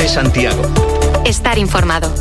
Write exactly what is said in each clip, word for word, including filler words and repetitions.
Santiago. Estar informado.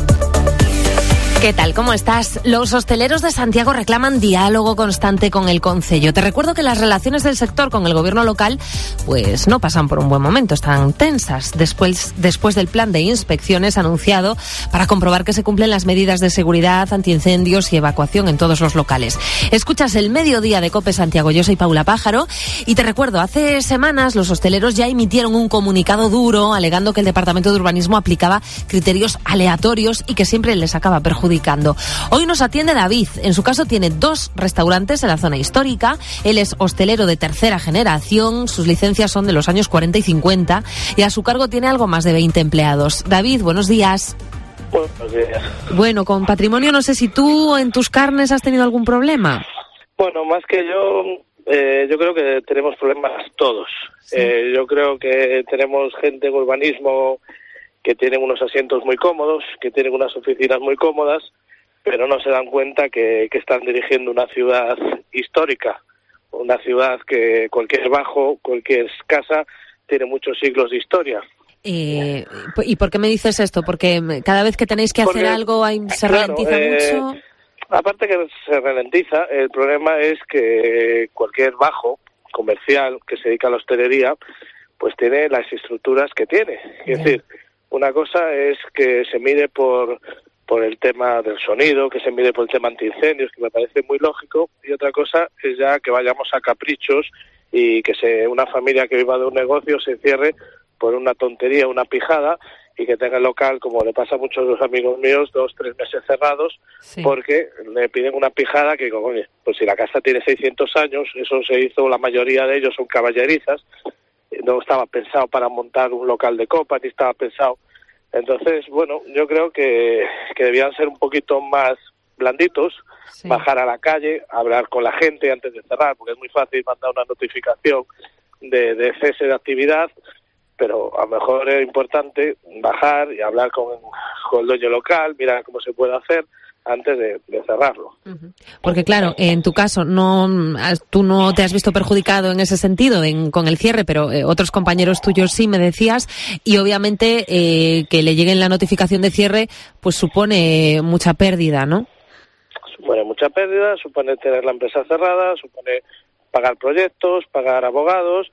¿Qué tal? ¿Cómo estás? Los hosteleros de Santiago reclaman diálogo constante con el concello. Te recuerdo que las relaciones del sector con el gobierno local pues no pasan por un buen momento, están tensas después, después del plan de inspecciones anunciado para comprobar que se cumplen las medidas de seguridad, antiincendios y evacuación en todos los locales. Escuchas el Mediodía de COPE Santiago, yo soy Paula Pájaro y te recuerdo, hace semanas los hosteleros ya emitieron un comunicado duro alegando que el Departamento de Urbanismo aplicaba criterios aleatorios y que siempre les acaba perjudicando. Hoy nos atiende David. En su caso tiene dos restaurantes en la zona histórica. Él es hostelero de tercera generación. Sus licencias son de los años cuarenta y cincuenta y a su cargo tiene algo más de veinte empleados. David, buenos días. Buenos días. Bueno, con patrimonio no sé si tú en tus carnes has tenido algún problema. Bueno, más que yo, eh, yo creo que tenemos problemas todos. Sí. Eh, yo creo que tenemos gente en urbanismo que tienen unos asientos muy cómodos, que tienen unas oficinas muy cómodas, pero no se dan cuenta que, que están dirigiendo una ciudad histórica, una ciudad que cualquier bajo, cualquier casa, tiene muchos siglos de historia. Eh, ¿Y por qué me dices esto? Porque cada vez que tenéis que hacer Porque, algo hay, se claro, ralentiza eh, mucho. Aparte que se ralentiza, el problema es que cualquier bajo comercial que se dedica a la hostelería, pues tiene las estructuras que tiene. Es yeah. decir, una cosa es que se mide por por el tema del sonido, que se mide por el tema antiincendios, que me parece muy lógico, y otra cosa es ya que vayamos a caprichos y que se una familia que viva de un negocio se cierre por una tontería, una pijada, y que tenga el local, como le pasa a muchos de los amigos míos, dos, tres meses cerrados, sí. porque le piden una pijada que, oye, pues si la casa tiene seiscientos años, eso se hizo, la mayoría de ellos son caballerizas, no estaba pensado para montar un local de copas, ni estaba pensado. Entonces, bueno, yo creo que, que debían ser un poquito más blanditos, sí. bajar a la calle, hablar con la gente antes de cerrar, porque es muy fácil mandar una notificación de, de cese de actividad, pero a lo mejor es importante bajar y hablar con, con el dueño local, mirar cómo se puede hacer antes de, de cerrarlo. Porque claro, en tu caso no tú no te has visto perjudicado en ese sentido en, con el cierre, pero eh, otros compañeros tuyos sí, me decías, y obviamente eh, que le lleguen la notificación de cierre pues supone mucha pérdida, ¿no? Supone mucha pérdida, supone tener la empresa cerrada, supone pagar proyectos, pagar abogados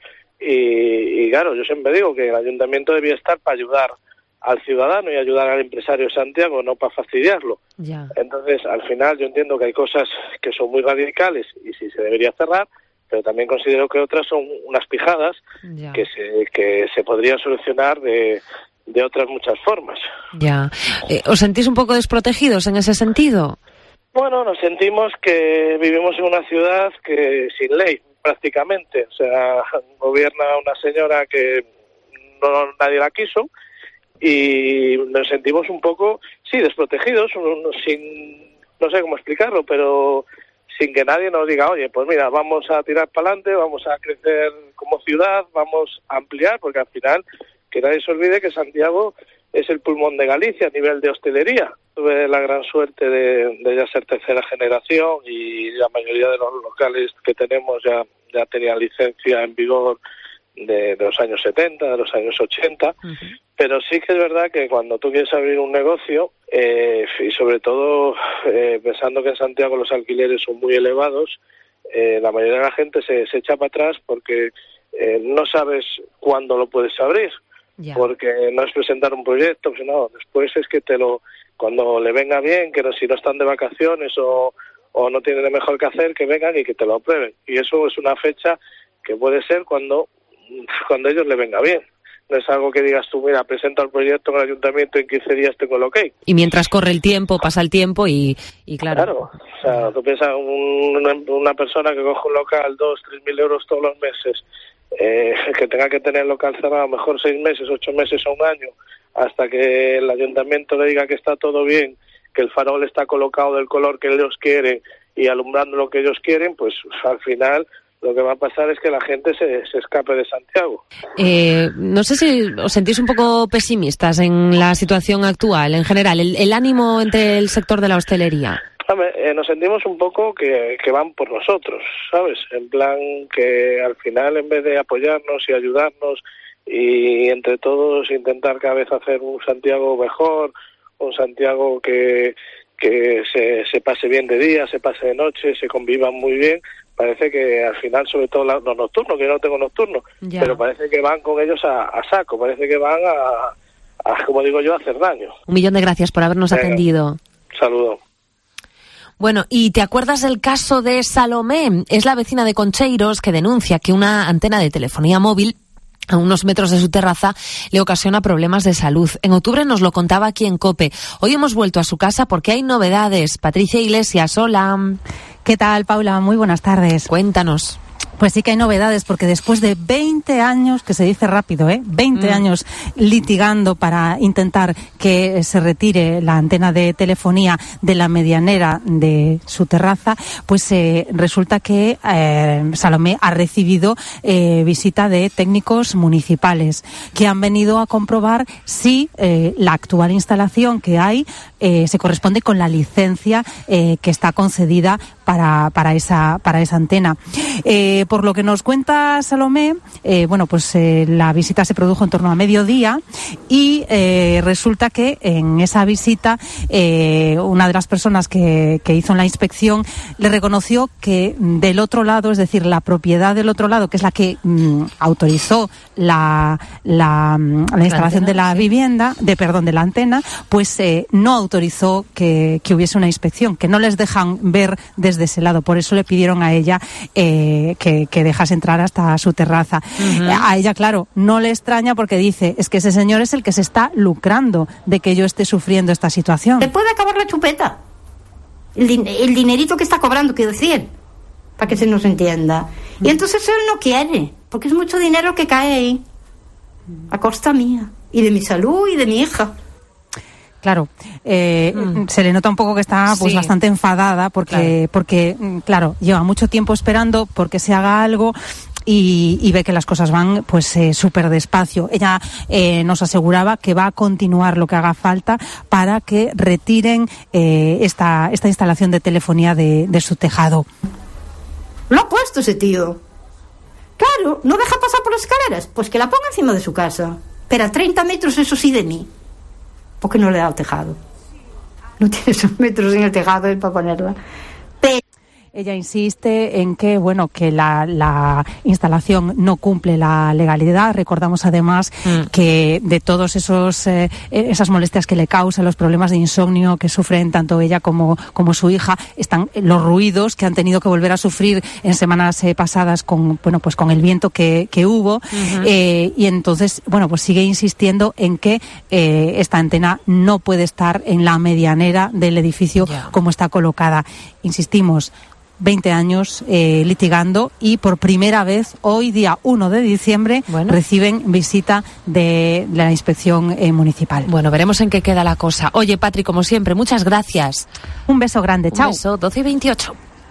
y, y claro, yo siempre digo que el ayuntamiento debía estar para ayudar al ciudadano y ayudar al empresario de Santiago, no para fastidiarlo. Ya. Entonces, al final yo entiendo que hay cosas que son muy radicales y sí se debería cerrar, pero también considero que otras son unas pijadas ya. que se que se podrían solucionar de, de otras muchas formas. Ya. Eh, ¿Os sentís un poco desprotegidos en ese sentido? Bueno, nos sentimos que vivimos en una ciudad que sin ley, prácticamente. O sea, gobierna una señora que no nadie la quiso, y nos sentimos un poco, sí, desprotegidos, sin, no sé cómo explicarlo, pero sin que nadie nos diga, oye, pues mira, vamos a tirar para adelante, vamos a crecer como ciudad, vamos a ampliar, porque al final, que nadie se olvide que Santiago es el pulmón de Galicia a nivel de hostelería. Tuve la gran suerte de, de ya ser tercera generación y la mayoría de los locales que tenemos ya, ya tenían licencia en vigor de, de los años setenta, de los años ochenta, uh-huh. Pero sí que es verdad que cuando tú quieres abrir un negocio, eh, y sobre todo eh, pensando que en Santiago los alquileres son muy elevados, eh, la mayoría de la gente se, se echa para atrás porque eh, no sabes cuándo lo puedes abrir, yeah. porque no es presentar un proyecto, sino después es que te lo cuando le venga bien, que no, si no están de vacaciones o, o no tienen de mejor que hacer, que vengan y que te lo aprueben. Y eso es una fecha que puede ser cuando cuando a ellos le venga bien. No es algo que digas tú, mira, presenta el proyecto en el ayuntamiento, en quince días tengo el ok. Y mientras corre el tiempo, pasa el tiempo y, y claro. Claro, o sea, tú piensas un, una, una persona que coge un local, dos, tres mil euros todos los meses, eh, que tenga que tener el local cerrado a lo mejor seis meses, ocho meses o un año, hasta que el ayuntamiento le diga que está todo bien, que el farol está colocado del color que ellos quieren y alumbrando lo que ellos quieren, pues al final lo que va a pasar es que la gente se, se escape de Santiago. Eh, no sé si os sentís un poco pesimistas en la situación actual, en general, el, el ánimo entre el sector de la hostelería. Hombre, eh, nos sentimos un poco que, que van por nosotros, ¿sabes? En plan que al final, en vez de apoyarnos y ayudarnos y entre todos intentar cada vez hacer un Santiago mejor, un Santiago que, que se, se pase bien de día, se pase de noche, se convivan muy bien. Parece que al final, sobre todo los nocturnos, que yo no tengo nocturnos, ya. pero parece que van con ellos a, a saco, parece que van a, a, como digo yo, a hacer daño. Un millón de gracias por habernos Venga. atendido. Saludo. Bueno, ¿y te acuerdas del caso de Salomé? Es la vecina de Concheiros que denuncia que una antena de telefonía móvil a unos metros de su terraza le ocasiona problemas de salud. En octubre nos lo contaba aquí en COPE. Hoy hemos vuelto a su casa porque hay novedades. Patricia Iglesias, hola. ¿Qué tal, Paula? Muy buenas tardes. Cuéntanos. Pues sí que hay novedades, porque después de veinte años, que se dice rápido, ¿eh? veinte mm. años litigando para intentar que se retire la antena de telefonía de la medianera de su terraza, pues eh, resulta que eh, Salomé ha recibido eh, visita de técnicos municipales que han venido a comprobar si eh, la actual instalación que hay eh, se corresponde con la licencia eh, que está concedida para para esa para esa antena. Eh, por lo que nos cuenta Salomé, eh, bueno, pues eh, la visita se produjo en torno a mediodía y eh, resulta que en esa visita eh, una de las personas que, que hizo la inspección le reconoció que del otro lado, es decir, la propiedad del otro lado, que es la que mm, autorizó la, la, la instalación la antena, de la sí. vivienda, de perdón, de la antena, pues eh, no autorizó que, que hubiese una inspección, que no les dejan ver desde de ese lado. Por eso le pidieron a ella eh, que, que dejase entrar hasta su terraza. Uh-huh. A ella, claro, no le extraña porque dice, es que ese señor es el que se está lucrando de que yo esté sufriendo esta situación. Te puede acabar la chupeta. El, din- el dinerito que está cobrando, quiero decir, para que se nos entienda. Y entonces él no quiere, porque es mucho dinero que cae ahí, a costa mía, y de mi salud y de mi hija. Claro, eh, mm. se le nota un poco que está pues sí. bastante enfadada porque, claro. porque, claro, lleva mucho tiempo esperando porque se haga algo y, y ve que las cosas van pues eh, súper despacio. Ella eh, nos aseguraba que va a continuar lo que haga falta para que retiren eh, esta, esta instalación de telefonía de, de su tejado. Lo ha puesto ese tío. Claro, no deja pasar por las escaleras, pues que la ponga encima de su casa. Pero a treinta metros, eso sí, de mí. Porque no le da el tejado. No tiene esos metros en el tejado para ponerla. Pero ella insiste en que, bueno, que la, la instalación no cumple la legalidad. Recordamos además mm. que de todos esos eh, esas molestias que le causan, los problemas de insomnio que sufren tanto ella como, como su hija, están los ruidos que han tenido que volver a sufrir en semanas eh, pasadas con, bueno, pues con el viento que, que hubo. Uh-huh. Eh, y entonces, bueno, pues sigue insistiendo en que eh, esta antena no puede estar en la medianera del edificio yeah. como está colocada. Insistimos, veinte años eh, litigando y por primera vez hoy, día uno de diciembre, bueno. reciben visita de la inspección eh, municipal. Bueno, veremos en qué queda la cosa. Oye, Patri, como siempre, muchas gracias. Un beso grande, chao. Un beso, doce y veintiocho.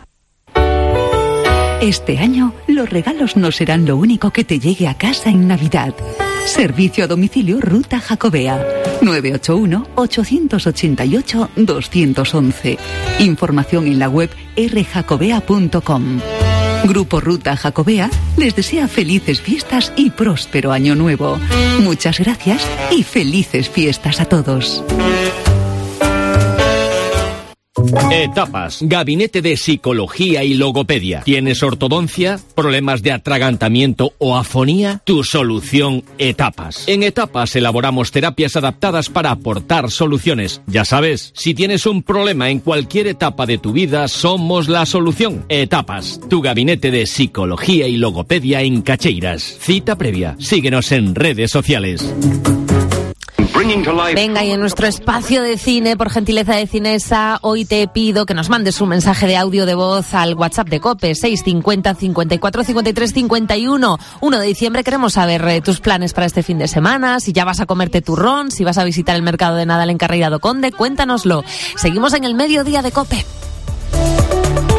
Este año, los regalos no serán lo único que te llegue a casa en Navidad. Servicio a domicilio Ruta Jacobea. nueve ocho uno, ocho ocho ocho, dos uno uno. Información en la web erre jacobea punto com. Grupo Ruta Jacobea les desea felices fiestas y próspero año nuevo. Muchas gracias y felices fiestas a todos. Etapas, Gabinete de Psicología y Logopedia. ¿Tienes ortodoncia, problemas de atragantamiento o afonía? Tu solución, Etapas. En Etapas elaboramos terapias adaptadas para aportar soluciones. Ya sabes, si tienes un problema en cualquier etapa de tu vida, somos la solución. Etapas, tu Gabinete de Psicología y Logopedia en Cacheiras. Cita previa. Síguenos en redes sociales. Venga, y en nuestro espacio de cine, por gentileza de Cinesa, hoy te pido que nos mandes un mensaje de audio de voz al WhatsApp de COPE, seis cincuenta, cincuenta y cuatro, cincuenta y tres, cincuenta y uno. uno de diciembre queremos saber eh, tus planes para este fin de semana, si ya vas a comerte turrón, si vas a visitar el mercado de Nadal en Carreira do Conde, cuéntanoslo. Seguimos en el mediodía de COPE.